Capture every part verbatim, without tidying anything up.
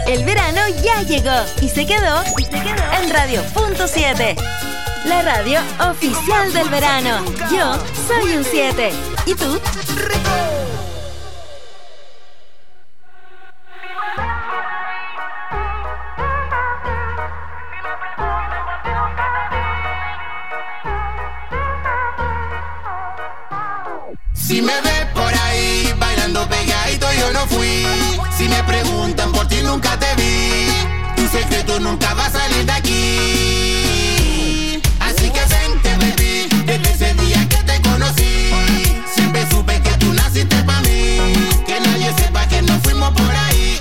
El verano ya llegó y se quedó, y se quedó en Radio Punto siete. La radio oficial del verano. Yo soy un siete. ¿Y tú? Si me ves por ahí bailando pegadito, yo no fui. Si me preguntan por ti, nunca te vi. Tu secreto nunca va a salir de aquí. Así que vente, baby, desde ese día que te conocí. Siempre supe que tú naciste pa' mí. Que nadie sepa que nos fuimos por ahí.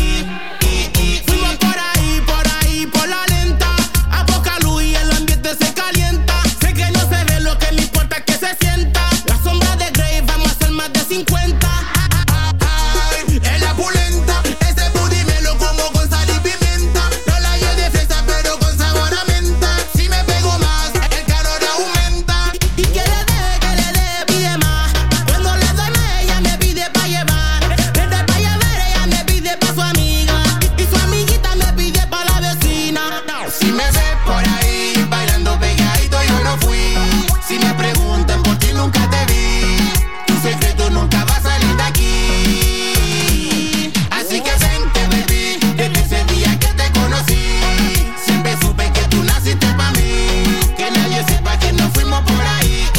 Fuimos por ahí, por ahí, por la lenta. A poca luz y el ambiente se calienta. Sé que no se ve, lo que me importa es que se sienta. La sombra de Grey, vamos a hacer más de cincuenta. Ay, en la pulenta, ese booty me lo como con sal y pimienta. No la llevo de fresa, pero con sabor a menta. Si me pego más, el calor aumenta. Y que le dé, que le dé, pide más. Cuando le doy más, ella me pide pa' llevar. Desde pa' llevar, ella me pide pa' su amiga. Y su amiguita me pide pa' la vecina. Si me ves por ahí bailando pegadito, yo no fui. Si me preguntan por ti, nunca te vi. Tu secreto nunca va a salir de aquí. Así que vente, baby, desde ese día que te conocí. Siempre supe que tú naciste pa' mí. Que nadie sepa que nos fuimos por ahí.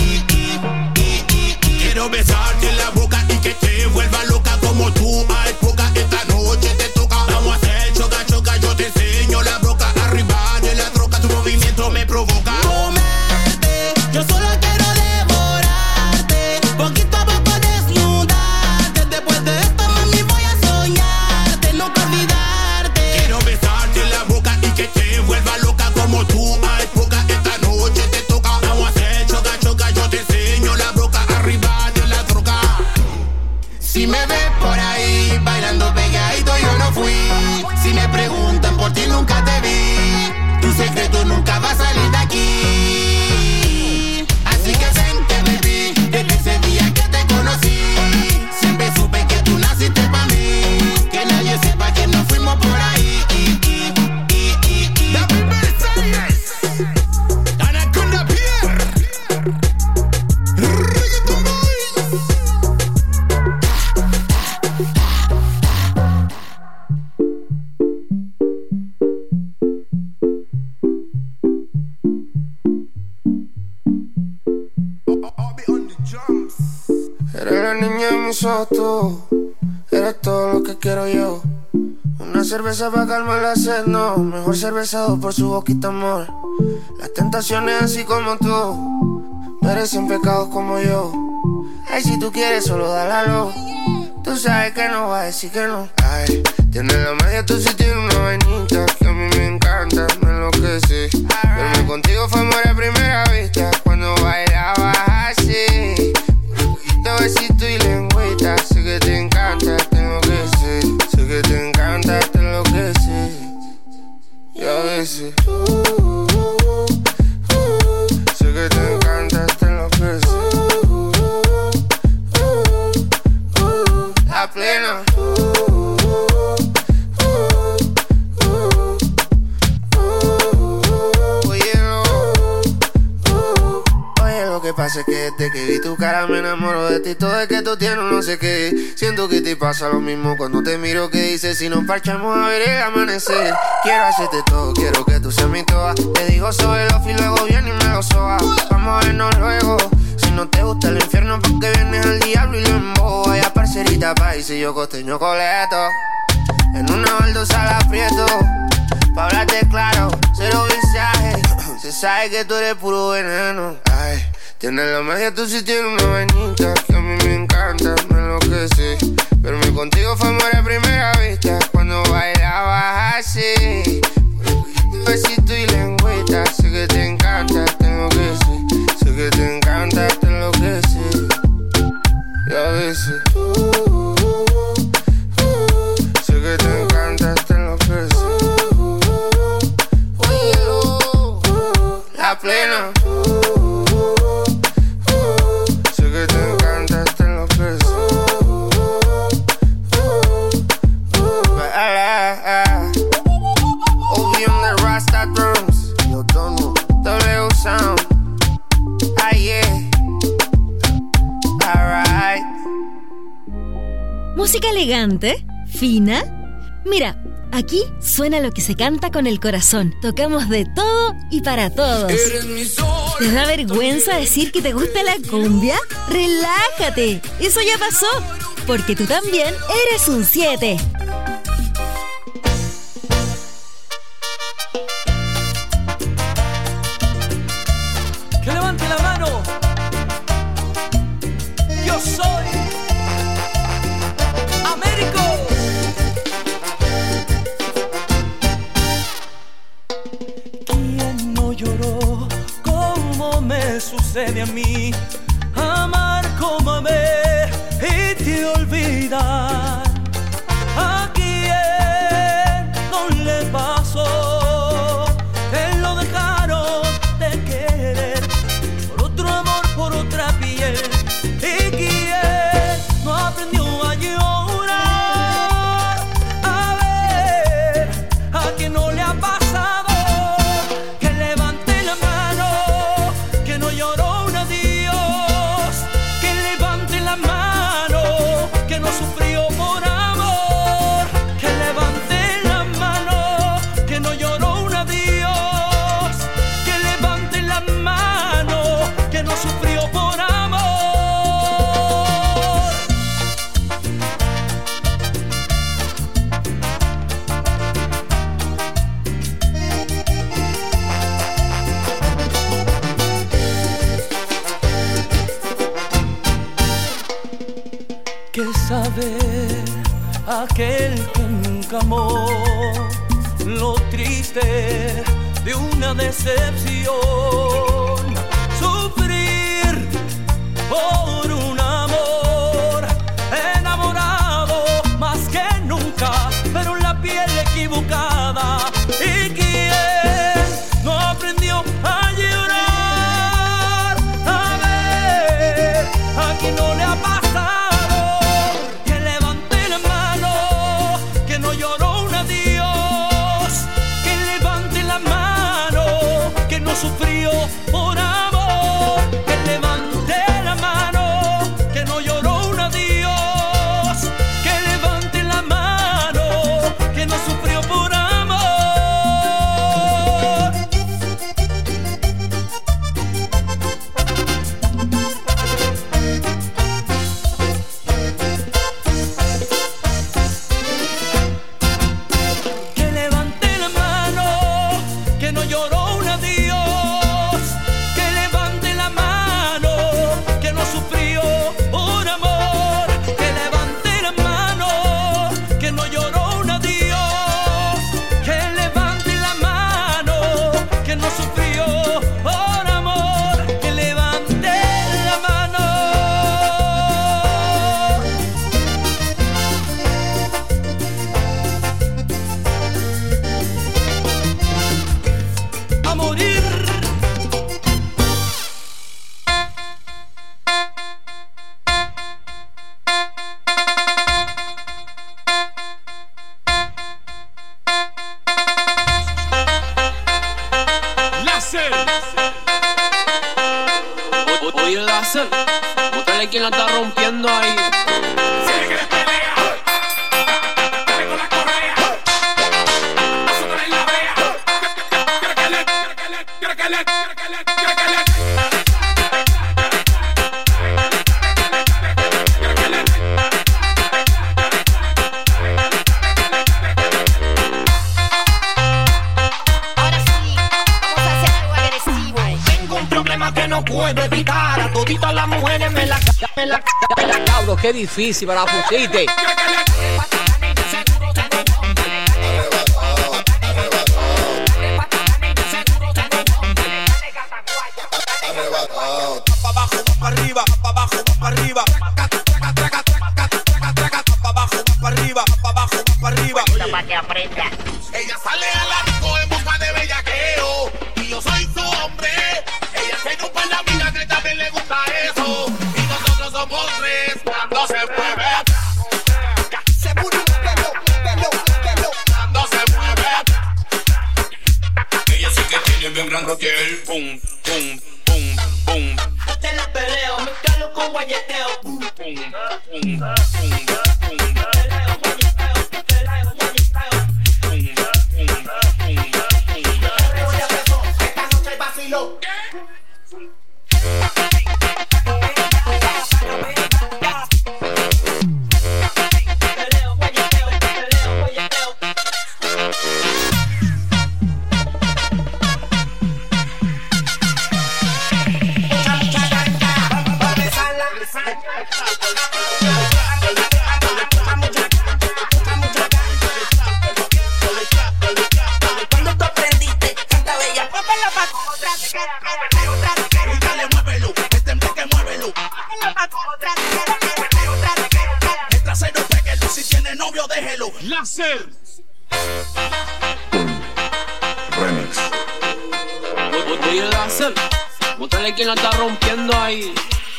Quiero besarte en la boca y que te vuelva loca como tú. Hay poca, esta noche te toca. Vamos a hacer choca, choca, yo te enseño la broca. Arriba de la troca, tu movimiento me provoca. Comerte, yo solo quiero devorarte. Poquito a poco desnudarte. Después de esto, mami, voy a soñarte, no que olvidarte. Quiero besarte en la boca y que te vuelva loca como tú. Hay poca, esta noche te toca. Vamos a hacer choca, choca, yo te enseño la broca. Arriba de la troca. Si me ves por ahí bailando pegadito, yo no fui. Si me preguntan por ti, nunca te vi. Tu secreto nunca va a salir de aquí. Así que vente, baby, desde ese día que te conocí. Siempre supe que tú naciste pa' mí. Que nadie sepa que nos fuimos por ahí. La primera series, Anaconda Pierre, Reggaeton Boys. Eres la niña de mis ojos, tú. Eres todo lo que quiero yo. Una cerveza para calmar la sed, no. Mejor cervezado por su boquita, amor. Las tentaciones así como tú merecen pecados como yo. Ay, si tú quieres, solo dale a luz. Tú sabes que no va a decir que no. Ay, tienes la magia, tú sí tienes una vainita que a mí me encanta, me enloquece. Verme contigo fue amor a primera vista. Cuando bailabas así, te besito y lengüita. Sé que te encanta, te enloquece. Sé que te encanta, te enloquece. Y a veces uh, uh, uh, sé que te encanta, te enloquece. Uh, uh, uh, uh, la plena. Uh, uh, uh, uh, oye, no. Uh, oye, lo que pasa es que desde que vi tu cara me enamoro de ti. Todo es que tú tienes no sé qué. Siento que te pasa lo mismo cuando te miro. Que dices si nos parchamos a ver el amanecer. Quiero hacerte todo, quiero que tú seas mi toa. Te digo sobre los y luego viene y me lo soba. Vamos a vernos luego. Si no te gusta el infierno, porque vienes al diablo y lo embobo. Vaya parcerita país y yo costeño coleto. En una baldosa la aprieto. Pa' hablarte claro, cero visaje. Se sabe que tú eres puro veneno. Ay, tienes la magia, tú sí tienes una vainita que a mí me encanta, me enloquece. Verme contigo fue amor a primera vista. Cuando bailabas así, besito y lengüita. Sé que te encanta, te enloquece. Sé que te encanta, te enloquece. Y a veces uh, uh, uh, sé que te encanta, te enloquece. Uh, uh, uh, uh, la plena. Ah, ah, ¿Música elegante? ¿Fina? Mira, aquí suena lo que se canta con el corazón. Tocamos de todo y para todos. ¿Te da vergüenza decir que te gusta la cumbia? ¡Relájate! Eso ya pasó, porque tú también eres un siete. Que levante la mano. Yo soy Américo. ¿Quién no lloró como me sucede a mí? Amar como amé y te olvidar. ¿A quién no le pasó? Él lo dejaron de querer por otro amor, por otra piel. ¿Y quién no aprendió a llorar? A ver, ¿a quién no le ha pasado? Que levante la mano, que no lloró un adiós. Que levante la mano, que no sufrió por amor. Que levante la mano, que no lloró un adiós. Que levante la mano, que no sufrió por amor. Que saber aquel que nunca amó lo triste de una decepción, sufrir por un amor, enamorado más que nunca, pero en la piel equivocada. ¿Y quién no aprendió a llorar? A ver, ¿a quién no le ha pasado? Que levante la mano, que no lloró un adiós. Que levante la mano, que no sufrió por amor. Que levante la mano, que no lloró un adiós. Que levante la mano, que no sufrió por amor. Que levante la mano, que no lloró un adiós. Que levante la mano, que no sufrió por amor. Que levante la mano, que no lloró un adiós. Que levante la mano, que no sufrió por amor. Que levante la mano. A morir. Láser. O- o- Oye, Láser, búscale quién la está rompiendo ahí. Si le quieres pelea, dale con la correa, azúcar en la brea. Quiero que le, quiero que le, quiero que le, quiero que le, quiero que le. Quiero que le. Ahora sí, vamos a hacer algo agresivo. Tengo un problema que no puedo evitar. A toditas las mujeres me la me la me la Cabro, qué difícil para la pusiste. Pa' abajo, pa' arriba, pa' abajo, pa' arriba. Pa' abajo, pa' arriba, pa' abajo, pa' arriba. para que aprenda. Ella sale al arco en busca de bellaqueo y yo soy su hombre. Ella se ocupa en la vida que también le gusta eso. Y nosotros somos tres cuando se mueve. Se mueve, pelo, pelo, pelo. Cuando se mueve. Ella sí que tiene bien grande el pum, pum, pum, pum. Te la peleo, me calo con guayeteo. Pum, pum, pum, pum, pum. Dímelo. Láser. Remix. Oye, Láser, bótale quien la está rompiendo ahí.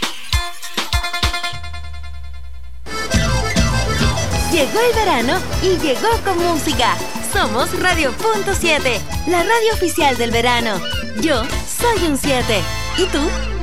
Llegó el verano y llegó con música. Somos Radio Punto siete, la radio oficial del verano. Yo soy un siete. ¿Y tú?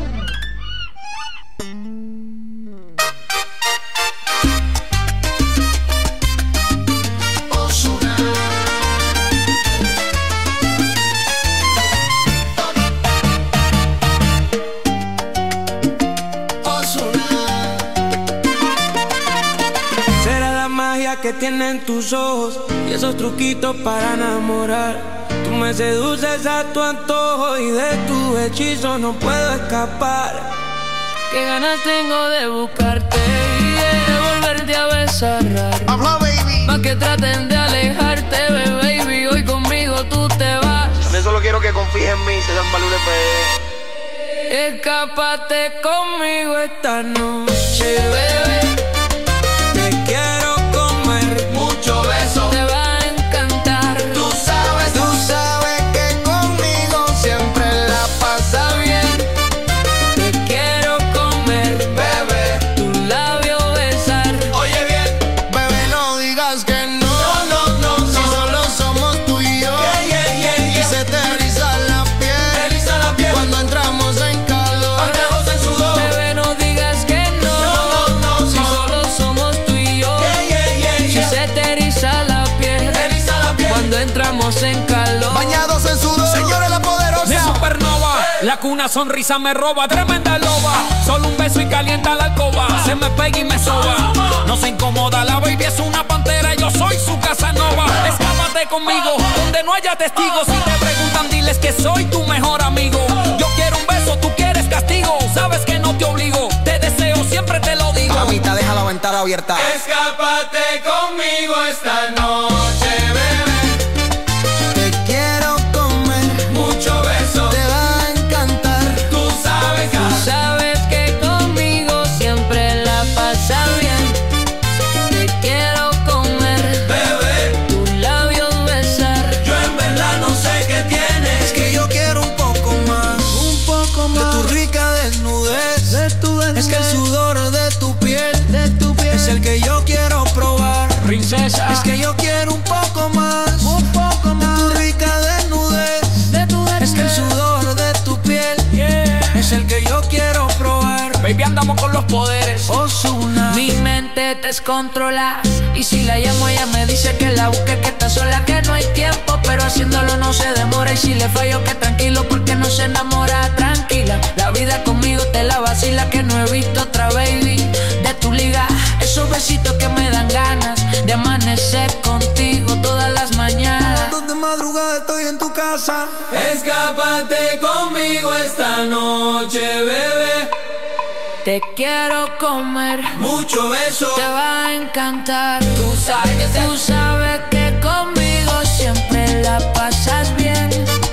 Que tienen tus ojos y esos truquitos para enamorar. Tú me seduces a tu antojo y de tu hechizo no puedo escapar. Qué ganas tengo de buscarte y de volverte a besar. Habla, baby. Más que traten de alejarte, baby. Hoy conmigo tú te vas. Yo solo quiero que confíes en mí, se dan valores, bebé. Escápate conmigo esta noche, bebé. Te quiero mucho beso, te va a encantar. Tú sabes, tú sabes que conmigo siempre la pasa bien. Te quiero comer, bebé, tu labio besar. Oye bien, bebé, no digas que no. No, no, no, si no. solo somos tú y yo. Yeah, yeah, yeah, yeah. Y se te eriza la piel, eriza la piel. Cuando entramos en calor, andamos en sudor. Bebé, no digas que no. No, no, no, si no. solo somos tú y yo. Yeah, yeah, yeah, si yeah. se te eriza la piel, eriza la piel. Cuando entramos en calor, bañados en sudor. Señores, la poderosa de supernova, hey. La cuna sonrisa me roba, tremenda loba. Solo un beso y calienta la alcoba. Se me pega y me soba. No se incomoda, la baby es una pantera. Yo soy su Casanova. Escápate conmigo, donde no haya testigos. Si te preguntan, diles que soy tu mejor amigo. Yo quiero un beso, tú quieres castigo. Sabes que no te obligo, te deseo, siempre te lo digo. Mamita, deja la ventana abierta. escápate conmigo esta noche, bebé. Te quiero comer, mucho beso, te va a encantar. Tú sabes, tú sabes que conmigo siempre la pasa bien. Te quiero comer, bebé, tus labios besar. Yo en verdad no sé qué tienes. Es que yo quiero un poco más, un poco más de tu rica desnudez, de tu desnudez. Es que el sudor de tu piel, de tu piel es el que yo quiero probar. Princesa, es que yo quiero un poco más, un poco más de tu rica desnudez, de tu desnudez. Es que el sudor de tu piel, yeah, es el que yo quiero probar. Baby, andamos con los poderes. Ozuna. Mi mente te descontrola. Y si la llamo, ella me dice que la busque, que está sola, que no hay tiempo. Pero haciéndolo no se demora. Y si le fallo, que tranquilo, porque no se enamora. Tranquila, la vida conmigo te la vacila. Que no he visto otra baby de tu liga. Esos besitos que me dan ganas de amanecer contigo todas las mañanas. De madrugada estoy en tu casa. Escápate conmigo esta noche, bebé. Te quiero comer, mucho beso, te va a encantar. Tú sabes, tú sabes que conmigo siempre la pasas bien.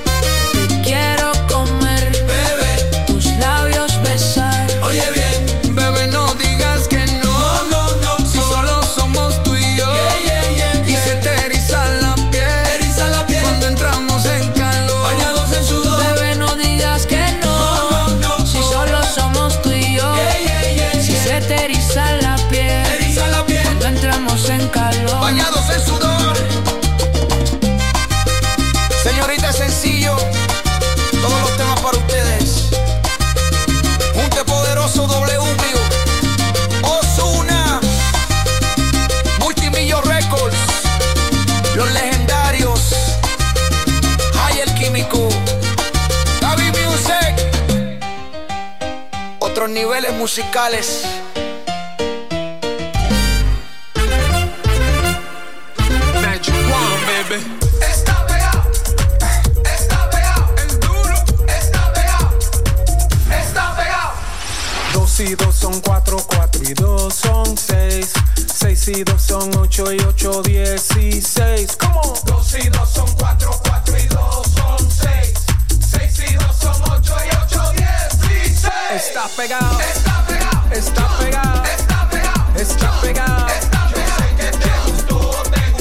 Te quiero comer, bebé, tus labios besar. Oye bien, bebé, no digas que no. No, no, no, si no. solo somos tú y yo. Yeah, yeah, yeah, y yeah. se te eriza la piel, eriza la piel. Cuando entramos en calor, bañados en sudor. Bebé, no digas que no. No, no, no, si no. solo somos tú y yo. Yeah, yeah, yeah, si yeah. se te eriza la piel, eriza la piel. Cuando entramos en calor, bañados en sudor. Señorita, es sencillo. Todos los temas para ustedes. Junte poderoso W. Ozuna. Multimillo Records. Los legendarios. Hay el químico. Gaby Music. Otros niveles musicales. Magic One, baby. Está pegado. Está pegado. El duro. Está pegado. Está pegado. Dos y dos son cuatro, cuatro y dos son seis. Seis y dos son ocho y ocho dieciséis. ¿Cómo? Dos y dos son cuatro, cuatro y dos son seis. Seis y dos son ocho y ocho dieciséis. Está pegado. Está pegado. Está pegado. Está pegado. Está pegado. Está pegado. Yo sé que te gustó, te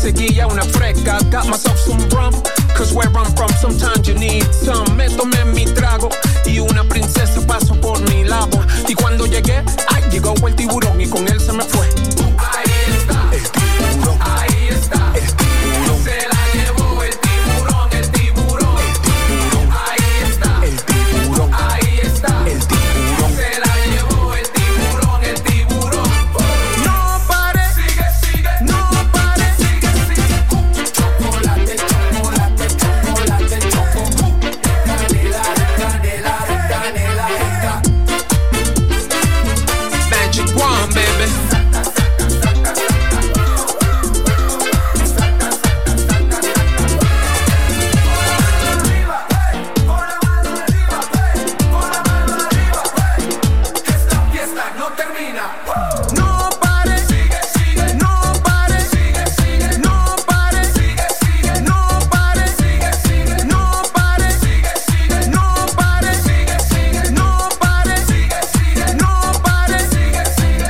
seguía una fresca. Got myself some rum, cause where I'm from sometimes you need some. Me tomé mi trago y una princesa pasó por mi lado. Y cuando llegué, ay, llegó el tiburón y con él se me fue. Ahí está, el tiburón. Ahí está, el tiburón. Se la llevó el tiburón, el tiburón. El tiburón. Ahí está, el tiburón. Ahí está, el tiburón. Se la llevó el tiburón, el tiburón. No pare, sigue, sigue. no pare, sigue, sigue. Chocolate, chocolate, chocolate, choco. Canela, canela, canela, rica. Magic One, baby. no pare, Sigue, sigue, no pare, sigue, sigue, no pare, sigue, sigue, no pare, sigue, sigue, no pare, sigue, sigue, no pare, sigue, sigue, no pare, sigue, sigue, no pare. sigue, sigue.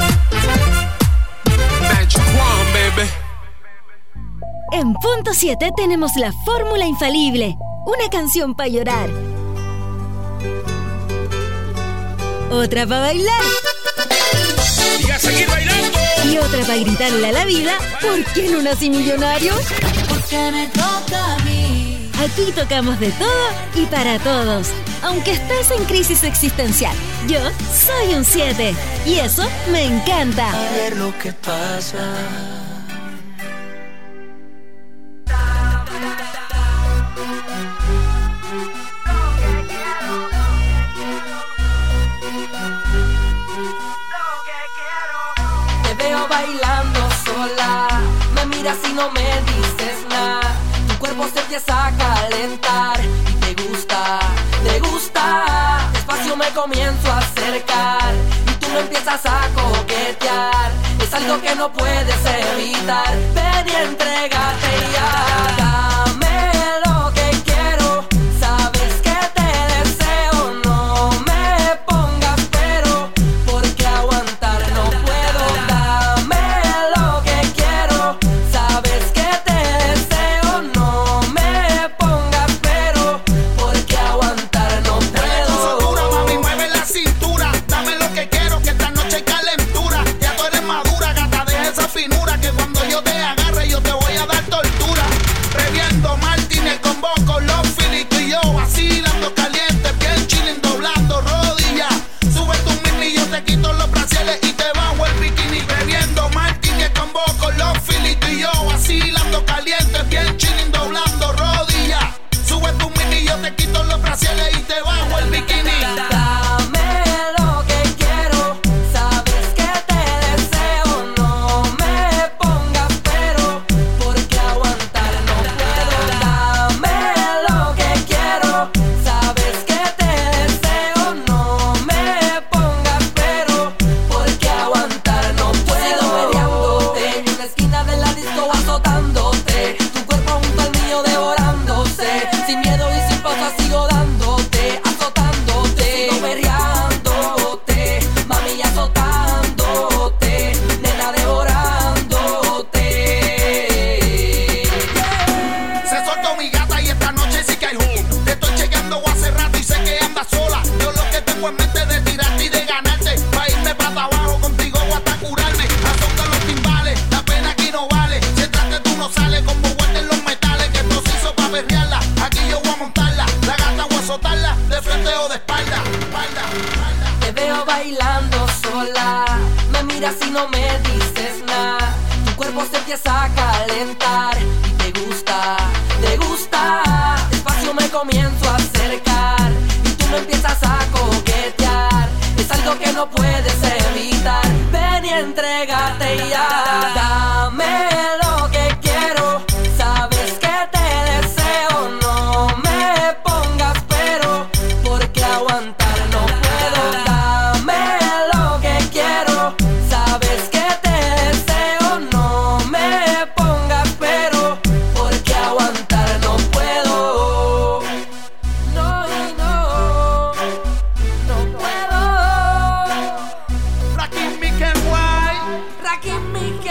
Magic One, baby. En punto siete tenemos la fórmula infalible. Una canción para llorar. Otra para bailar. Y a seguir bailando. Y otra para gritarle a la vida. ¿Por qué no nací millonario? Porque me toca a mí. Aquí tocamos de todo y para todos. Aunque estés en crisis existencial, yo soy un siete. Y eso me encanta. A ver lo que pasa. Te veo bailando sola, me miras y no me dices nada. Tu cuerpo se empieza a calentar y te gusta, te gusta. Despacio me comienzo a acercar y tú me empiezas a coquetear. Es algo que no puedes evitar. Ven y entrégate ya. Dame lo que quiero, sabes que te deseo. No me pongas pero, porque aguantar no puedo. Dame lo que quiero, sabes que te deseo. No me pongas pero, porque aguantar no puedo. Dura, mami, mueve la cintura. Dame lo que quiero, que esta noche hay calentura. Ya tú eres madura, gata, deja esa finura. Que cuando yo te agarre, yo te voy a dar tortura. Previendo Martínez con vos, con los filitos y yo vacilando caliente, bien chilling, doblando rodillas. Sube tu mini, yo te quito los brasiles y te bajo el bikini. Previendo Martínez con vos, con los filitos y yo vacilando caliente, bien chilling, doblando rodillas. Sube tu mini, yo te quito los brasiles y te bajo el bikini. Dame lo que quiero, sabes que te deseo. No me pongas pero, porque aguantar no puedo. Dame lo que quiero, sabes que te deseo. No me pongas pero, porque aguantar no puedo. Peleándote en una esquina de la disco, azotándote. Tu cuerpo junto al mío devorándose. Sin miedo y sin pausa sigo dándote, azotándote. Sigo berreándote, mami, azotándote. Nena, devorándote. Se soltó mi gata y esta noche sí que hay jugo. Te estoy chequeando hace rato y sé que andas sola. Yo lo que tengo en mente es de tirarte y de ganarte. Pa' irme para abajo contigo o hasta curarme. Azota los timbales, la pena aquí no vale. Si entraste tú no sales como guarden los metales. Que esto se hizo pa' berrearla, aquí yo voy a montarla. La gata voy a azotarla, de frente o de espalda, espalda, espalda. Te veo bailando sola, me miras y no me dices nada. Tu cuerpo se empieza a calentar y te gusta, te gusta. Despacio me comienzo a acercar y tú me empiezas a coquetear. Es algo que no puedes evitar. Ven y entrégate ya. Dame lo que quiero, sabes que te deseo. No me pongas pero, porque aguantar no puedo. Dame lo que quiero, sabes que te deseo. No me pongas pero, porque aguantar no puedo. No, no, no puedo. Rakim, Mickey, White. Rakim, Mickey.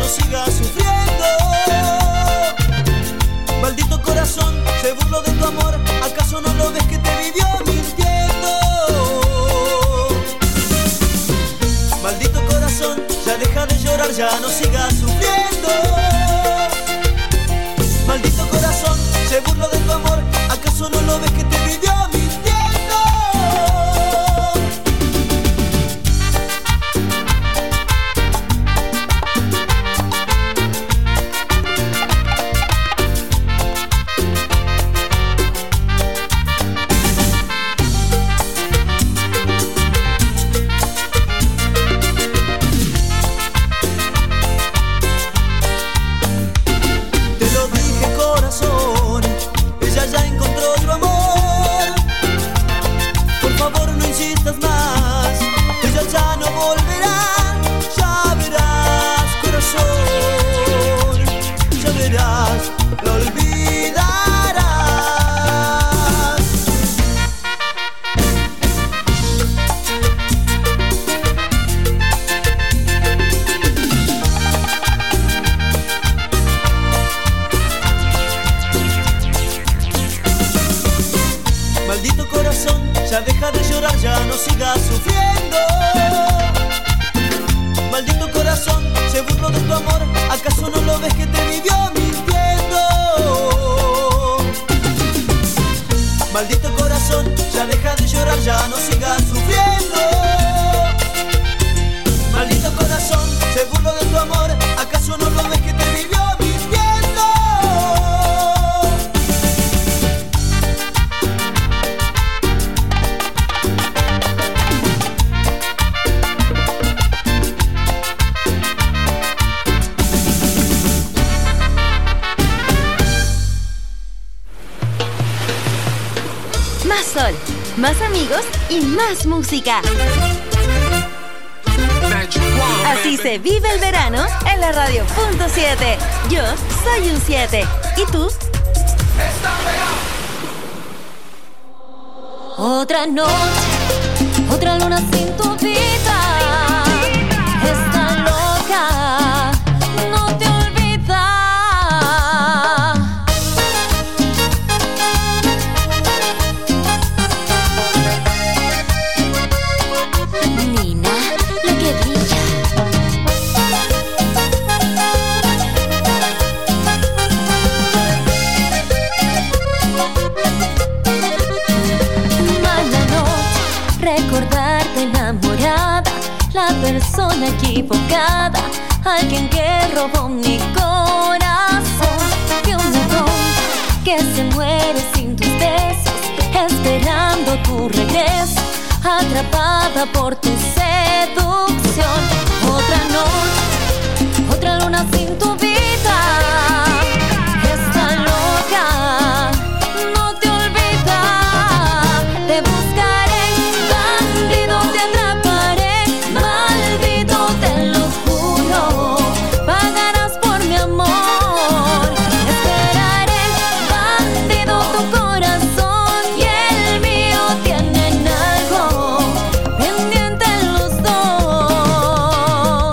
sigas sufriendo. Maldito corazón, se burló de tu amor, ¿acaso no lo ves que te vivió mintiendo? Maldito corazón, ya deja de llorar, ya no sigas sufriendo. Maldito corazón, se burló de tu amor, ¿acaso no lo ves que te vivió mintiendo? Más amigos y más música. Así se vive el verano en la radio punto siete. Yo soy un siete. ¿Y tú? Otra noche, otra luna sin tu vida. Está loca, no te olvida. Nina, la que brilla. Mala noche, recordarte enamorada, la persona equivocada, alguien que robó mi corazón. Que una tonta que se muere sin tus besos, esperando tu regreso, atrapada por tu seducción. Otra noche, otra luna sin tu vida. Está loca, no te olvida. Te buscaré, bandido, te atraparé. Maldito, te lo juro, pagarás por mi amor. Esperaré, bandido, tu corazón y el mío tienen algo pendiente los dos.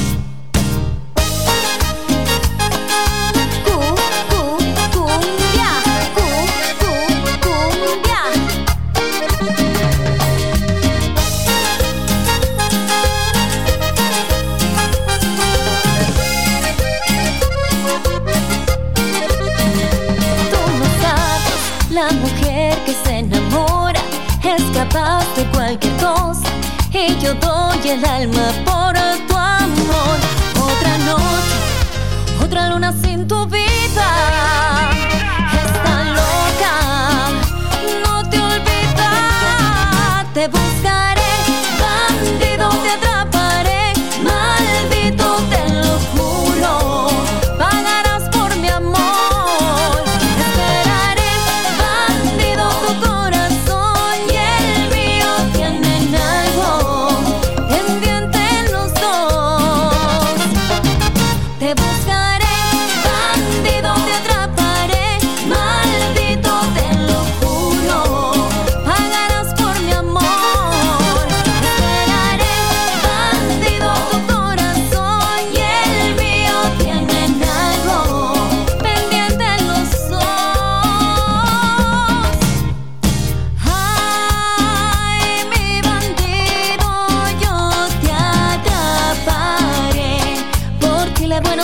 Cu, cu, cumbia, cu, cu, cumbia. Tú no sabes, la mujer que se enamora es capaz de cualquier cosa, y yo doy el alma por tu amor. Otra noche, otra luna sin tu vida. Está loca, no te olvida. Te buscaré, bandido, te atraparé. Maldito, te lo juro, pagarás por mi amor. Esperaré, bandido, tu corazón y el mío tienen algo pendiente los dos. Te buscaré, bandido.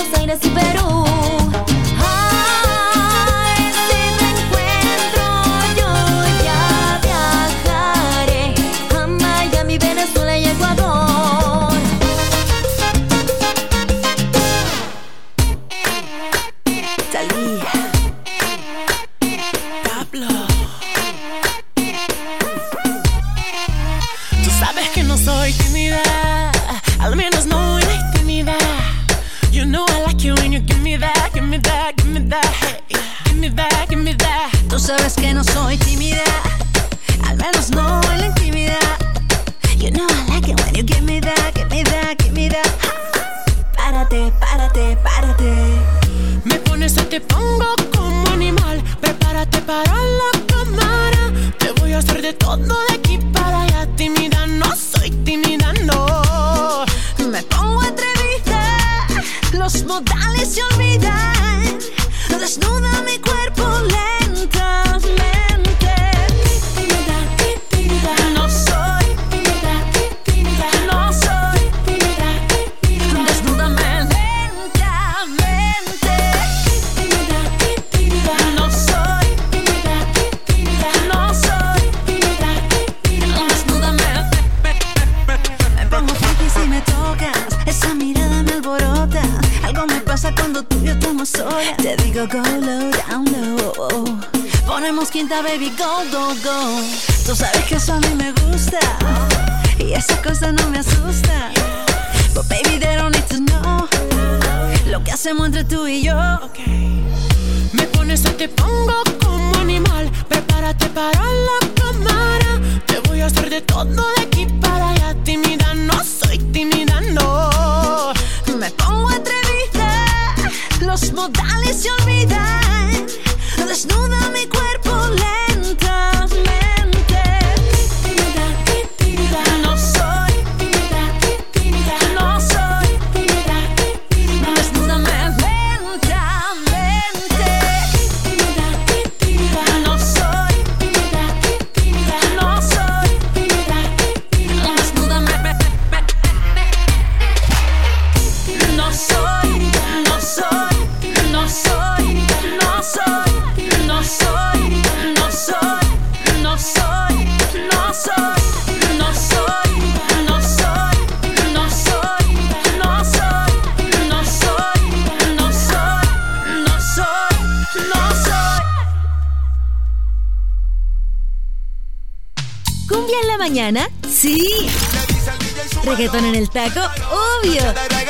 Buenos Aires y Perú. Ay, si te encuentro yo ya viajaré a Miami, Venezuela y Ecuador. Talía, Pablo. Tú sabes que no soy tímida, al menos no en la intimidad. You know I like you when you give me that, give me that, give me that, hey, give me that, give me that. Tú sabes que no soy tímida, al menos no en la intimidad. You know I like it when you give me that, give me that, give me that. Párate, párate, párate. Me pones y te pongo como animal. Prepárate para la cámara. Te voy a hacer de todo de aquí para allá. Tímida no soy, tímida no. Me pongo atrevida, los modales se olvidan. Desnuda mi cuerpo lentamente. Tímida, tímida, no soy tímida, tímida, no soy tímida, tímida. Desnúdame lentamente. Tímida, tímida, no soy tímida, tímida, no soy tímida, tímida. Desnúdame. Me pongo funky si me tocas, esa mirada me alborota. Algo me pasa cuando tú y yo estamos solas. Te digo go low, down low. Ponemos quinta, baby, go, go, go. Tú sabes que eso a mí me gusta y esa cosa no me asusta. But baby, they don't need to know lo que hacemos entre tú y yo. Me pones y te pongo como animal. Prepárate para la cámara. Te voy a hacer de todo de aquí para allá. Tímida no soy, tímida no. Me pongo atrevida, los modales se olvidan. Desnuda mi cuerpo lentamente. Tímida, tímida, no soy tímida, tímida, no soy tímida, tímida. Desnúdame lentamente. Tímida, tímida, no soy tímida, tímida, no soy tímida, tímida. Desnúdame. No soy, no soy, no soy, no soy. No soy, no soy, no soy, no soy, no soy, no soy, no soy, no soy, no soy, no soy, no soy, no soy. ¿Cumbia en la mañana? Sí. ¿Reggaetón en el taco? Obvio.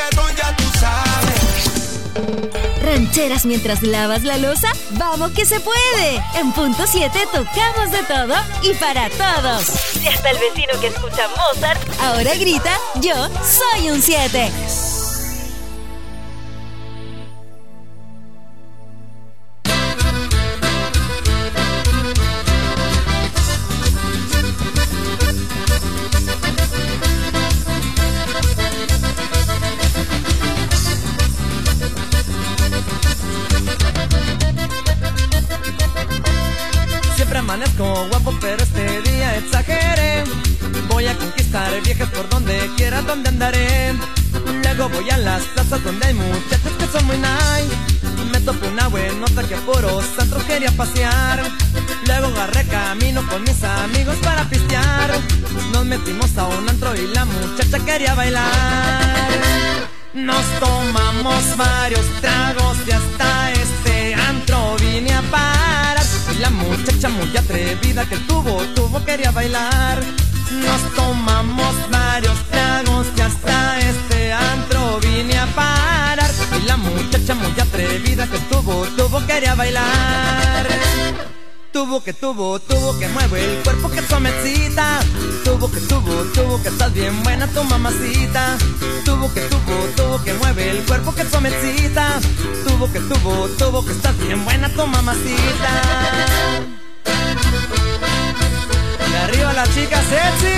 ¿Rancheras mientras lavas la loza? ¡Vamos que se puede! En Punto siete tocamos de todo y para todos. Y hasta el vecino que escucha Mozart ahora grita, yo soy un siete. Amanezco guapo, pero este día exageré. Voy a conquistar viejas por donde quiera, donde andaré. Luego voy a las plazas donde hay muchachos que son muy nice. Me topo una buenota que por los centros quería pasear. Luego agarré camino con mis amigos para pistear. Nos metimos a un antro y la muchacha quería bailar. Nos tomamos varios tragos y hasta este antro vine a parar. Y la muchacha muy atrevida que el tubo, tubo quería bailar. Nos tomamos varios tragos y hasta este antro vine a parar. Y la muchacha muy atrevida que el tubo, tubo quería bailar. Tubo que tubo, tubo que mueve el cuerpo que suavecita. Tubo que tubo, tubo que estás bien buena tu mamacita. Tubo que tubo, tubo que mueve el cuerpo que suavecita. Tubo que tubo, tubo que estás bien buena tu mamacita. Y arriba la chica sexy.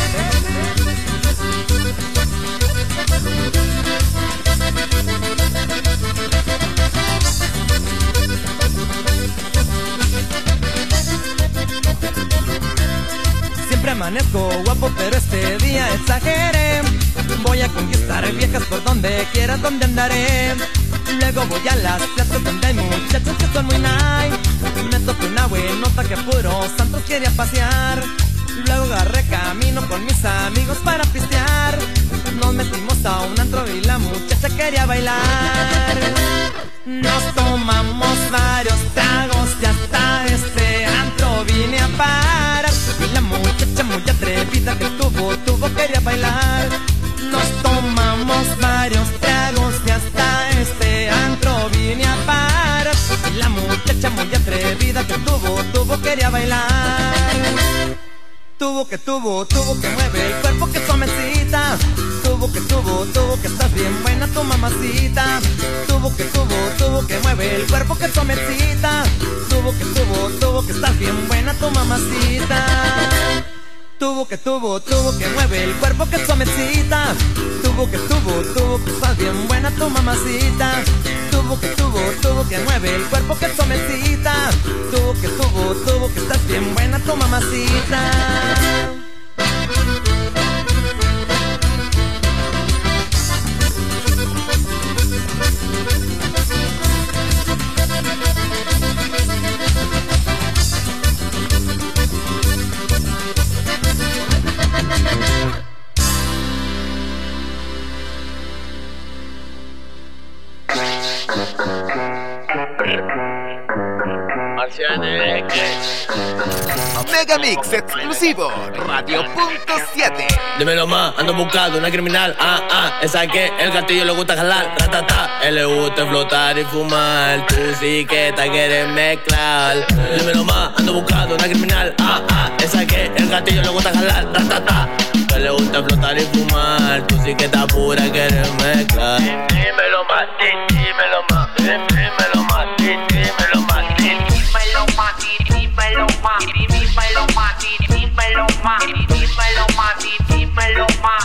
Siempre amanezco guapo, pero este día exageré. Voy a conquistar viejas por donde quiera, donde andaré. Luego voy a las fiestas donde hay muchachos que son muy nice. Me topé una buenota que puro santos quería pasear. Luego agarré camino con mis amigos para pistear. Nos metimos a un antro y la muchacha quería bailar. Nos tomamos varios tragos y hasta este antro vine a parar. Y la muchacha muy atrevida que tuvo, tuvo quería bailar. Nos tomamos varios tragos y hasta este antro vine a parar. Y la muchacha muy atrevida que tuvo, tuvo quería bailar. Tuvo que tuvo, tuvo que mueve el cuerpo que suavecita. Tuvo que tuvo, tuvo que estás bien buena tu mamacita. Tuvo que tuvo, tuvo que mueve el cuerpo que suavecita. Tuvo que tuvo, tuvo que estás bien buena tu mamacita. Tuvo que tuvo, tuvo que mueve el cuerpo que suavecita. Tuvo que tuvo, tuvo que estás bien buena tu mamacita. Tuvo que tuvo, tuvo que mueve el cuerpo que suavecita. Tuvo que tuvo, tuvo que estás bien buena tu mamacita. Megamix exclusivo, Radio punto siete. Dímelo más, ando buscando una criminal. Ah, ah, esa que el gatillo le gusta jalar. Ratata, él le gusta flotar y fumar. Tú sí que te quieres mezclar. Dímelo más, ando buscando una criminal. Ah, ah, esa que el gatillo le gusta jalar. Ratata, él le gusta flotar y fumar. Tú sí que estás pura, quieres mezclar. Dímelo más, dímelo más, dímelo más, dímelo más, dímelo más, dímelo más, dímelo más, dímelo más, dímelo más, dímelo más,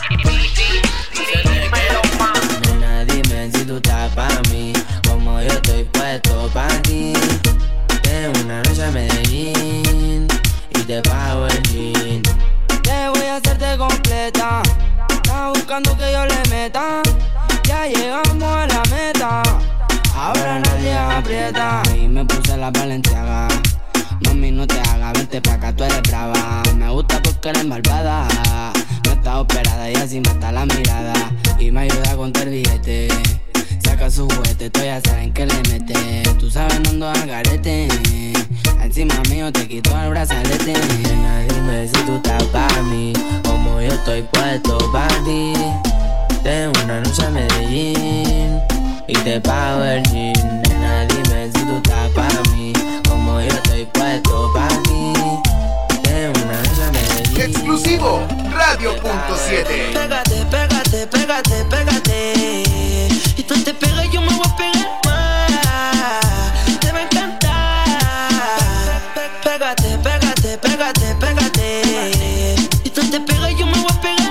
dímelo más. Nena, dime si tú estás pa' mí, como yo estoy puesto pa' ti. Tengo una noche a Medellín y te pago el jean. Te voy a hacerte completa, estás buscando que yo le meta. Ya llegamos a la meta, ahora nadie aprieta. Y me puse la Balenciaga. Mami, no te hagas, vente pa' acá, tú eres brava. Me gusta porque eres malvada. No está operada y así mata la mirada. Y me ayuda a contar billete. Saca su juguete, tú ya saben que le mete. Tú sabes, no ando al garete. Encima mío te quito el brazalete. Nena, dime si tú estás pa' mí, como yo estoy puesto pa' ti. Tengo una noche a Medellín y te pago el jean. Nena, dime si tú estás pa' mí, como yo estoy puesto pa' ti. Tengo una noche a Medellín. Exclusivo, Radio punto siete. Pégate, pégate, pégate, pégate. Y tú te pegas y yo me voy a pegar más. Te va a encantar. Pégate, pégate, pégate, pégate. Y tú te pegas y yo me voy a pegar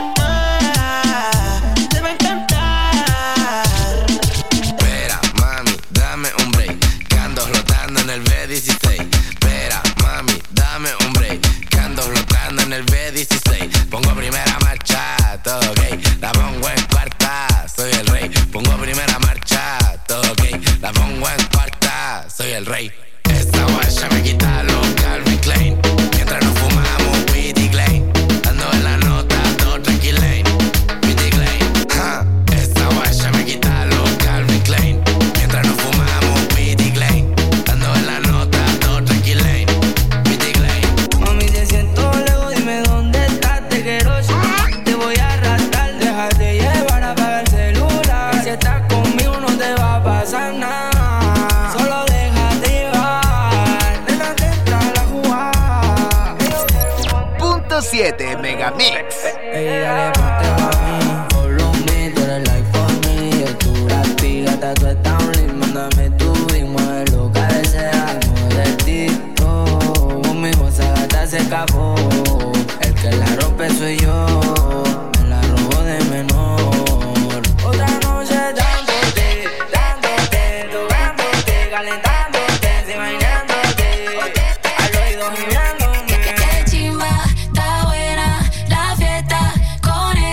más. Te va a encantar. Espera, mami, dame un break, que ando flotando en el B dieciséis. Espera, mami, dame un break, que ando flotando en el B dieciséis. Pongo primera marcha, todo ok. La pongo en cuarta, soy el rey. Pongo primera marcha, todo ok. La pongo en cuarta, soy el rey. Esta guacha me quita los Calvin Klein. Mientras nos fumamos Pity Klein. Ando en la nota, todo tranquilain. Pity Klein, ja. Esta guacha me quita los Calvin Klein. Mientras nos fumamos Pity Klein. Ando en la nota, todo tranquilain. Pity Klein. Mami, te siento lejos, dime dónde estás, te quiero. Te voy a arrastrar, déjate llevar, apaga el celular. Y si estás conmigo no te va a pasar nada. Solo déjate llevar, nena, que entra a la jugada. Punto siete Megamix. Ey, dale, ponte mami, follow me, tú eres like for me. Yo tu rapi, gata, tú estás un link. Mándame tu link, mueve lo que deseas. Mueve el TikTok, con mi voz esa gata se escapó. El que la rompe soy yo, me la robo de menor. Otra noche dándote, dándote, tocándote, calentándote, imaginándote, al oído gimiéndome. Qué chimba, está buena la fiesta con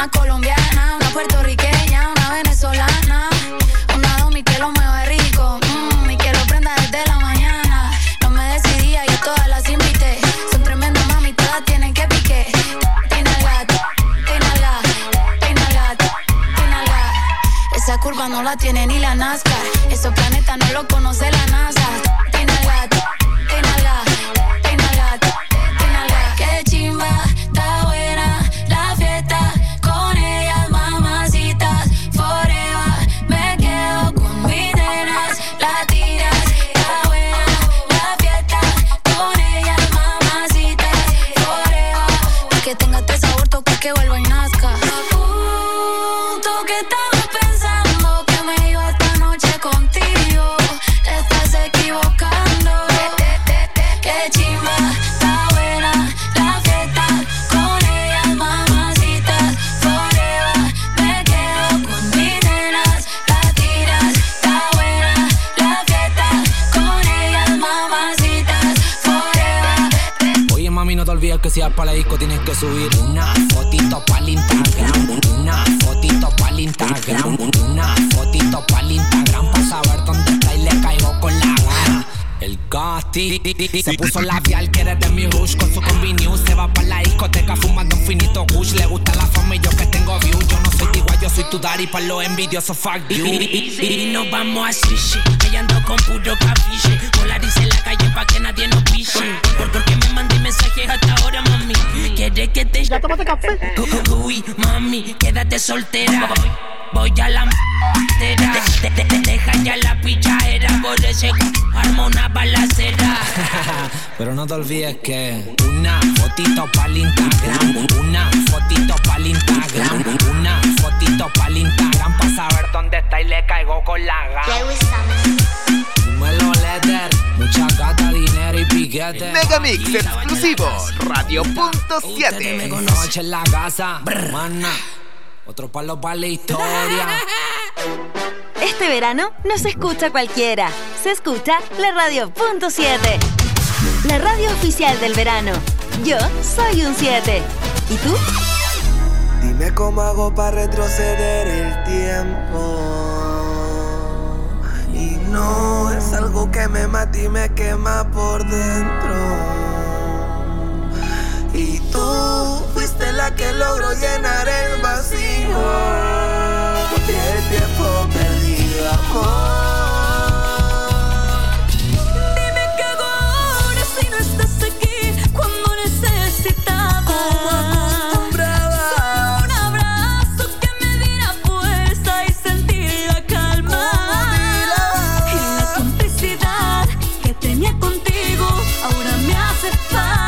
Una colombiana, una puertorriqueña, una venezolana, una domi que lo mueve rico, mmm, y que lo prenda desde la mañana. No me decidía, yo todas las invité. Son tremendas mami, todas tienen que pique. Tínala, tínala, tínala, tínala. Esa curva no la tiene ni la NASCAR. Esos planetas no lo conoce la NASA. Tínala, tínala, tínala, tínala. Qué chimba, está buena la fiesta. Con ellas, mamacitas, forever. Me quedo con mis nenas, las tiras. Está buena la fiesta. Con ellas, mamacitas, forever. Pa' que tenga este sabor, toca que vuelva y nazca. Uh, tú que estabas pensando que me iba esta noche contigo. Te estás equivocando. Qué chimba, está buena la fiesta. Con ellas, mamacitas, forever. Me quedo con mis nenas, las tiras. Está buena la fiesta. Con ellas, mamacitas, forever. Oye, mami, no te olvides que si vas para la disco tienes que subir una fotito para el Instagram, una fotito para el Instagram, una fotito para el Instagram, para saber dónde está y le caigo con la gana. El Gasti se puso labial, quiere de mi rush con su combi news. Se va para la discoteca fumando un finito kush. Le gusta la fama y yo que tengo view. Yo no soy igual, yo soy tu daddy, pa' los envidiosos fuck you. Y nos vamos a sushi, ella ando con puro capiche. Polarice en la calle pa' que nadie nos piche. Por porque me mandé mensajes hasta ahora, mami. ¿Quieres que te... ¿Ya tomaste café? Uy, mami, quédate soltera. Voy a la m***era. Te, te, te deja ya la pichadera. Por ese arma una balacera. Pero no te olvides que una fotito para el Instagram, una fotito para el Instagram, una fotito para el Instagram, para saber dónde está y le caigo con la gana. Dímelo, Letter, mucha gata, dinero y piquete. Megamix exclusivo, Radio punto siete. Noche en la casa, mana. Otro palo para la historia. Este verano no se escucha cualquiera. Se escucha la Radio punto siete. La radio oficial del verano. Yo soy un siete. ¿Y tú? Dime cómo hago para retroceder el tiempo. Y no es algo que me mata y me quema por dentro. Y tú fuiste la que logró llenar el vacío del tiempo perdido, amor. Dime qué hago ahora si no estás aquí cuando necesitaba. Como acostumbraba. Solo un abrazo que me diera fuerza y sentir la calma. Y la complicidad que tenía contigo ahora me hace falta.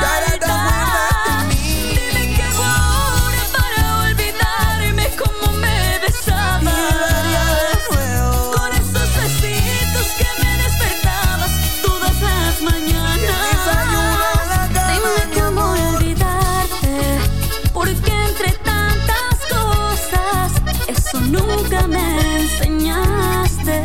Nunca me enseñaste.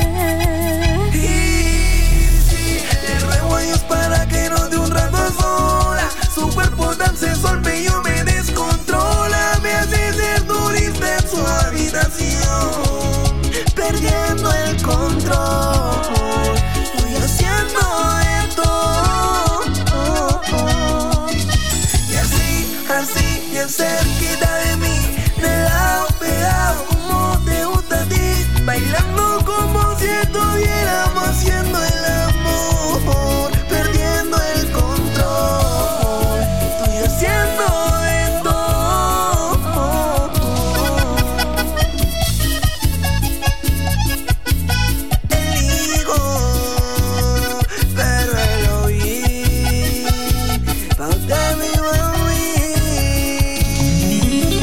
Y si le ruego a Dios para que no dé un rato sola. Su cuerpo tan sensual, bello, me descontrola. Me hace ser turista en su habitación, perdiendo el control. Estoy haciendo esto. Y así, así, bien cerquita de mí, de lado pegado. Bailando como si estuviéramos haciendo el amor, perdiendo el control. Estoy haciendo esto. El higo, pero el oír, pa' usted mi mami.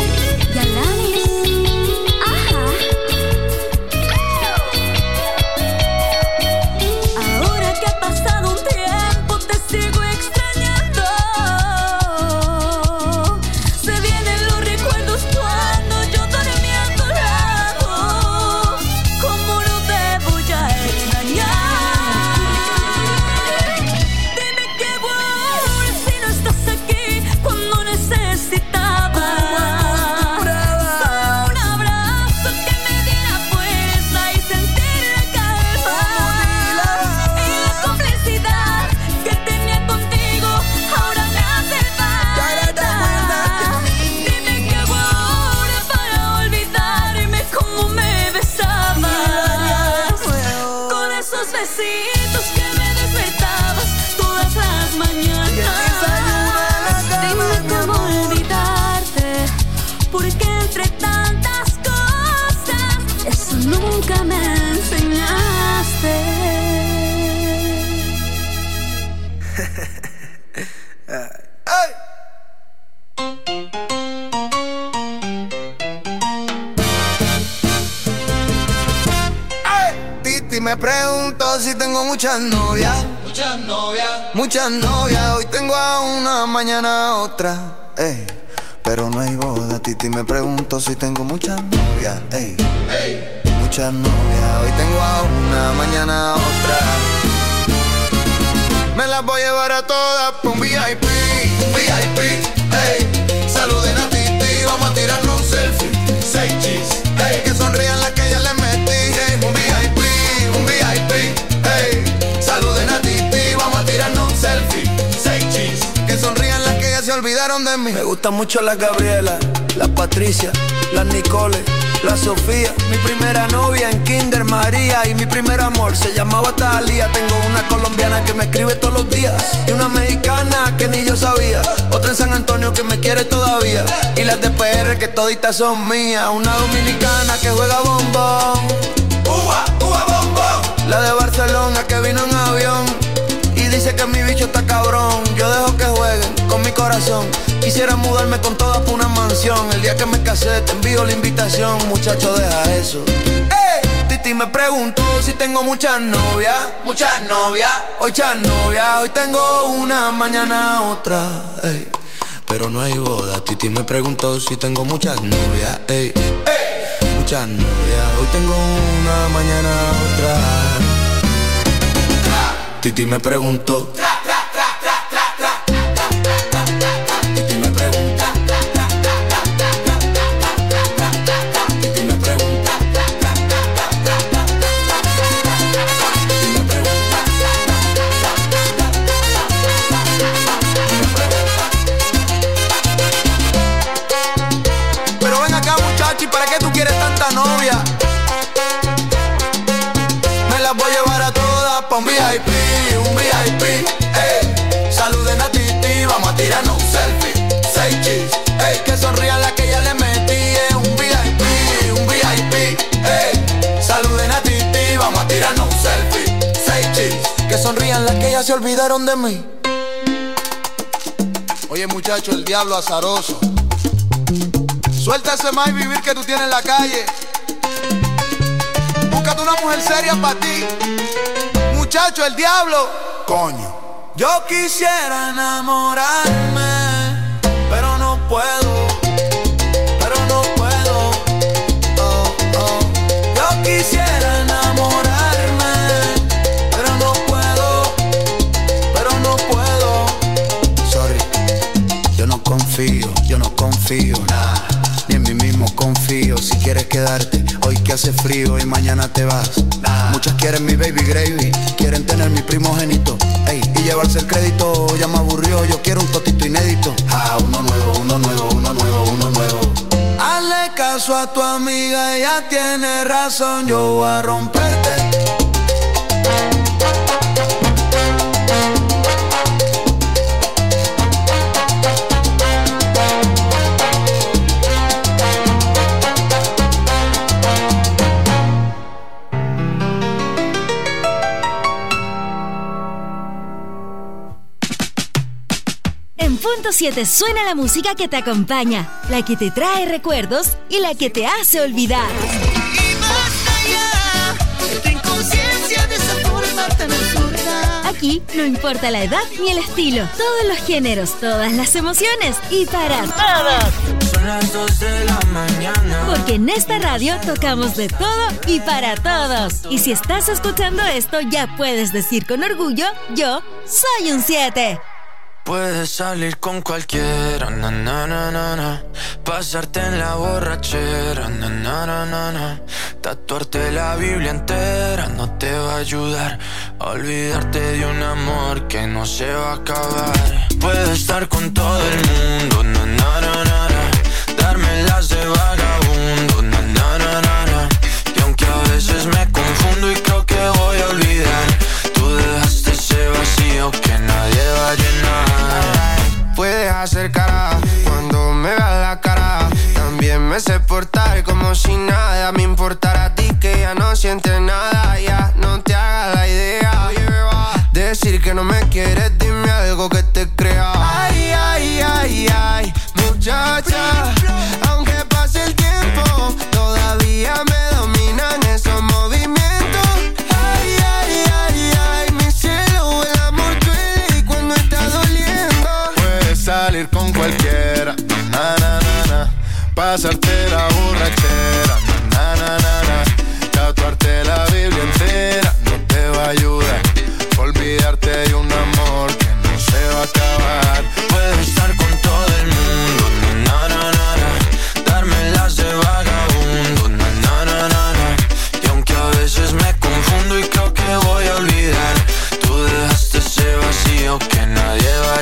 besitos que me despertabas todas las mañanas. Dime cómo olvidarte, porque entre tantas cosas eso nunca me enseñaste. Ay. Titi me pregunto si tengo muchas novias. Muchas novias. Muchas novias. Hoy tengo a una, mañana a otra. Ey. Pero no hay boda. Titi me pregunto si tengo muchas novias. Ey. Ey. Muchas novias. Hoy tengo a una, mañana a otra. Me las voy a llevar a todas pa' un V I P, un V I P, ey. Saluden a Titi, vamos a tirarnos un selfie. Seis cheese, ey. Que sonrían las que ya les metí, ey. Un V I P, un V I P, ey. Saluden a Titi, vamos a tirarnos un selfie. Seis cheese, que sonrían las que ya se olvidaron de mí. Me gustan mucho las Gabriela, las Patricia, las Nicole, la Sofía. Mi primera novia en Kinder María. Y mi primer amor se llamaba Talía. Tengo una colombiana que me escribe todos los días, y una mexicana que ni yo sabía. Otra en San Antonio que me quiere todavía. Y las de P R que toditas son mías. Una dominicana que juega bombón. Uva, uva, bombón. La de Barcelona que vino en avión y dice que mi bicho está cabrón. Yo dejo que jueguen con mi corazón. Quisiera mudarme con todas por una mansión. El día que me casé te envío la invitación. Muchacho, deja eso. ¡Ey! Titi me preguntó si tengo muchas novias. Muchas novias. Hoy muchas novias. Hoy tengo una, mañana otra. Ey. Pero no hay boda. Titi me preguntó si tengo muchas novias. Ey. Ey. Muchas novias. Hoy tengo una, mañana otra. Titi me preguntó. ¿Para qué tú quieres tanta novia? Me las voy a llevar a todas pa' un V I P, un V I P, ey. Saluden a Titi, vamos a tirarnos un selfie. Seis cheese, ey. Que sonrían las que ya le metí, es un V I P, un V I P, ey. Saluden a Titi, vamos a tirarnos un selfie. Seis cheese, que sonrían las que ya se olvidaron de mí. Oye muchacho, el diablo azaroso. Suelta ese más y vivir que tú tienes en la calle. Búscate una mujer seria para ti. Muchacho, el diablo. Coño. Yo quisiera enamorarme, pero no puedo. Pero no puedo. Oh, oh. Yo quisiera enamorarme, pero no puedo. Pero no puedo. Sorry. Yo no confío, yo no confío nada. Ni en mí mismo confío. Si quieres quedarte hoy que hace frío y mañana te vas, nah. Muchas quieren mi baby gravy, quieren tener mi primogénito, ey, y llevarse el crédito. Ya me aburrió, yo quiero un totito inédito. Ah, uno nuevo, uno nuevo, uno nuevo, uno nuevo. Hazle caso a tu amiga, ella tiene razón. Yo voy a romperte. Punto siete suena la música que te acompaña, la que te trae recuerdos y la que te hace olvidar. Y más allá de tu inconsciencia de esa forma tan absurda. Aquí no importa la edad ni el estilo, todos los géneros, todas las emociones y para todos. Son las dos de la mañana. Porque en esta radio tocamos de todo y para todos. Y si estás escuchando esto, ya puedes decir con orgullo, yo soy un siete. Puedes salir con cualquiera, na, na, na, na, na. Pasarte en la borrachera, na, na, na, na, na. Tatuarte la Biblia entera no te va a ayudar a olvidarte de un amor que no se va a acabar. Puedes estar con todo el mundo, na, na, na, na, na. Darme las de vagabundo, na, na, na, na, na. Y aunque a veces me confundo y creo que voy a olvidar, cara. Cuando me veas la cara, también me sé portar como si nada me importara a ti, que ya no sientes nada. Ya no te hagas la idea. Decir que no me quieres, dime algo que te crea. Ay, ay, ay, ay, muchacha, aunque pase el tiempo, todavía me dominan esos movimientos. Ay, ay, ay, ay, mi cielo, el amor duele y cuando está doliendo. Puedes salir con cualquiera, na, na, na, na. Pasarte la borrachera, na, na, na, na. Tatuarte la Biblia entera no te va a ayudar. Olvidarte de un amor que no se va a acabar. Puedo estar con todo el mundo, na, na, na, na. Darme las de vagabundo, na, na, na, na, na. Y aunque a veces me confundo y creo que voy a olvidar, tú dejaste ese vacío que nadie va a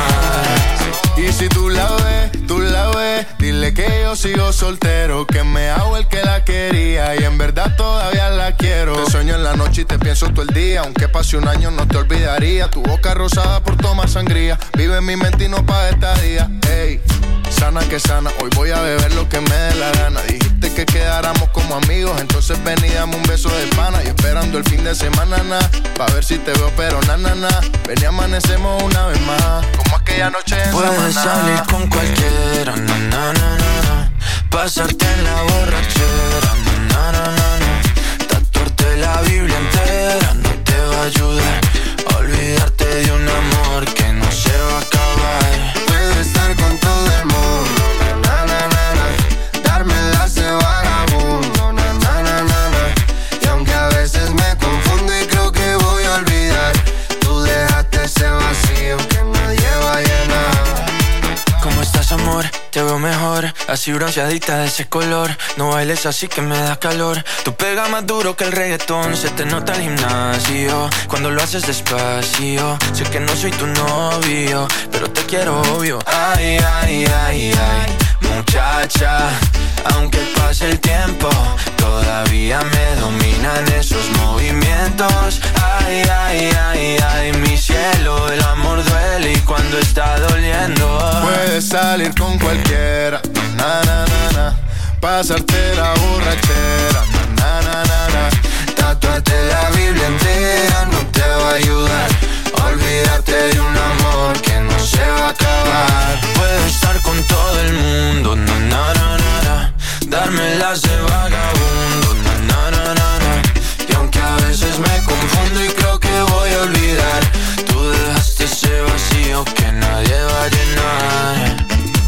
llenar. Y si tú la ves, tú la ves, dile que yo sigo soltero, que me hago el que la quería y en verdad todavía la quiero. Te sueño en la noche y te pienso todo el día, aunque pase un año no te olvidaría. Tu boca rosada por tomar sangría, vive en mi mente y no pa' esta día. Ey, sana que sana, hoy voy a beber lo que me dé la gana. Dijiste que quedáramos como amigos, entonces ven y dame un beso de pana. Y esperando el fin de semana, na, pa' ver si te veo, pero na, na, na. Ven y amanecemos una vez más, como aquella noche en Samaná. Puedes salir con cualquiera, na, na, na, na, na. Pasarte en la borrachera, na, na, na, na, na. Tatuarte la Biblia entera no te va a ayudar. Olvidarte de un amor que no se va a acabar. Puedo estar con todo el mundo, na, na, na, na. Darme las de vagabundo, na, na, na, na, na. Y aunque a veces me confundo y creo que voy a olvidar, tú dejaste ese vacío que nadie va a llenar. ¿Cómo estás, amor? Te veo mejor, así bronceadita de ese color. No bailes así que me da calor. Tú pegas más duro que el reggaetón. Se te nota el gimnasio cuando lo haces despacio. Sé que no soy tu novio, pero te quiero obvio. Ay, ay, ay, ay, muchacha, aunque pase el tiempo, todavía me dominan esos movimientos. Ay, ay, ay, ay, mi cielo, el amor duele y cuando está doliendo. Puedes salir con cualquiera, na, na, na, na. Pasarte la borrachera, na, na, na, na. Tatuarte la Biblia entera no te va a ayudar. Olvídate de un amor que no se va a acabar. Puedo estar con todo el mundo, na, na, na, na, na. Darme las de vagabundo, na, na, na, na, na. Y aunque a veces me confundo y creo que voy a olvidar, tú dejaste ese vacío que nadie va a llenar.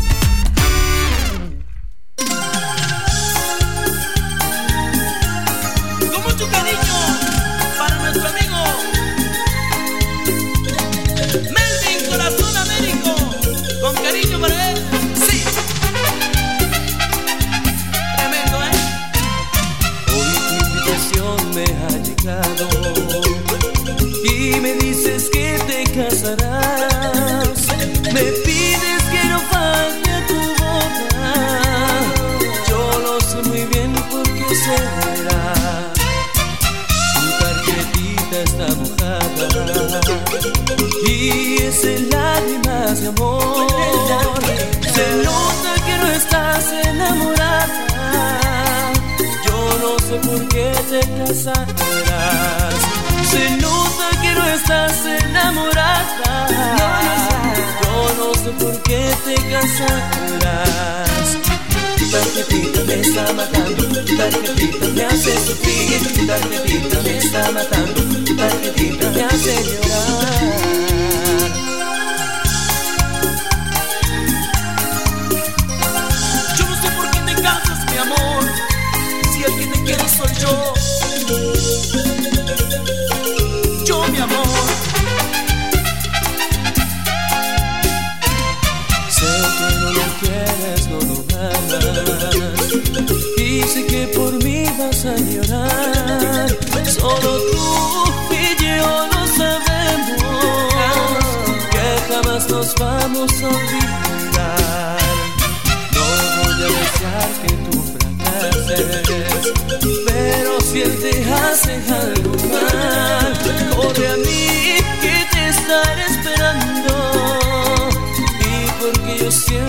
Con mucho cariño para nuestro amigo Melvin Corazón Américo. Con cariño para él. Sí. Tremendo, ¿eh? Hoy tu invitación me ha llegado y me dices que te casarás. Me pides que no falte a tu boda. Yo lo sé muy bien por qué será. Tu tarjetita está mojada y es en lágrimas de amor. Se nota que no estás enamorada. Yo no sé por qué te casarás. Se nota que no estás enamorada. Yo no sé por qué te casarás. Tu tarjetita me está matando. Tu tarjetita me hace sufrir. Tu tarjetita me está matando. Tu tarjetita me hace llorar. Yo no sé por qué te cansas, mi amor, si el que te quiere soy yo. Yo, mi amor. Sé que no lo quieres, no lo amas, y sé que por mí vas a llorar. Solo tú y yo lo sabemos.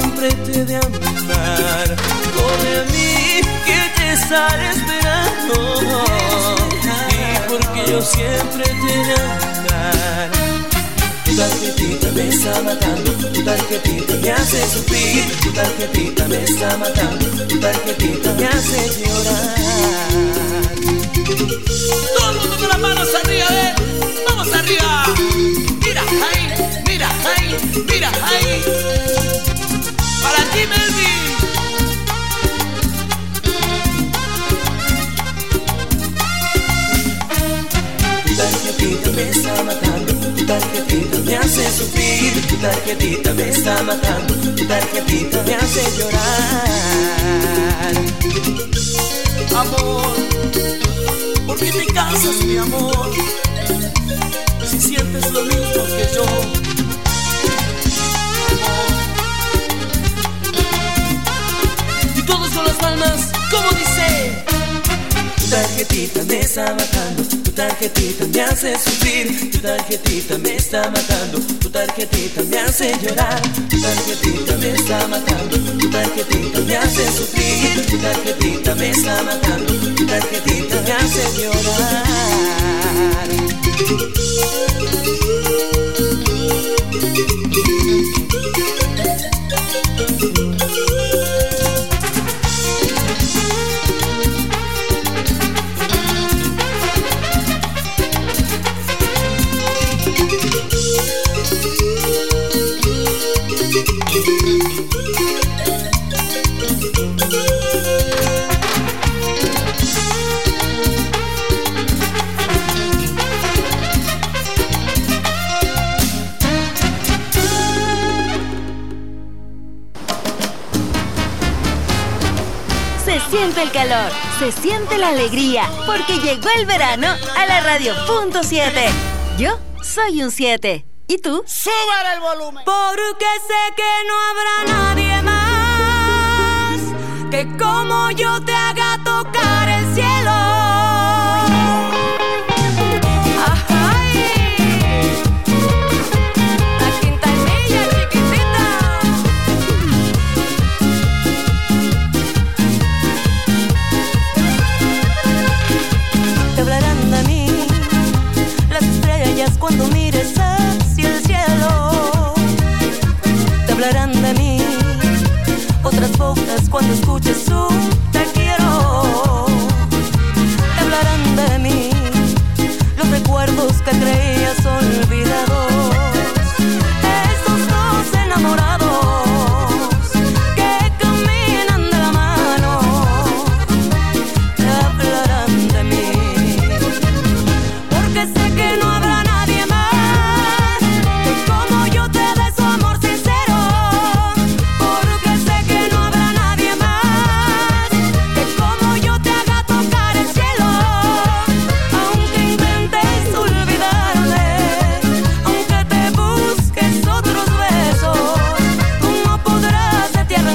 siempre te he de amar. Corre a mí que te estaré esperando, y porque yo siempre te he de amar. Tu tarjetita me está matando, tu tarjetita me hace sufrir, tu tarjetita me está matando, tu tarjetita me hace llorar. Todo el mundo con las manos arriba, ¿eh? Vamos arriba. Mira ahí, mira ahí, mira ahí. Para ti, Melvin. Tu tarjetita me está matando, tu tarjetita me hace sufrir, tu tarjetita me está matando, tu tarjetita me hace llorar. Amor, ¿por qué te cansas, mi amor? Si sientes lo mismo que yo. Y todos con las palmas, como dice. Tu tarjetita me está matando, tu tarjetita me hace sufrir, tu tarjetita me está matando, tu tarjetita me hace llorar, tu tarjetita me está matando, tu tarjetita me hace sufrir, tu tarjetita me está matando, tu tarjetita me hace llorar. Se siente el calor, se siente la alegría, porque llegó el verano a la radio punto siete. Yo soy un siete. ¿Y tú? ¡Súbale el volumen! Porque sé que no habrá nadie más que como yo te haga tocar el cielo. Cuando mires hacia el cielo, te hablarán de mí. Otras bocas cuando escuches su taquilla.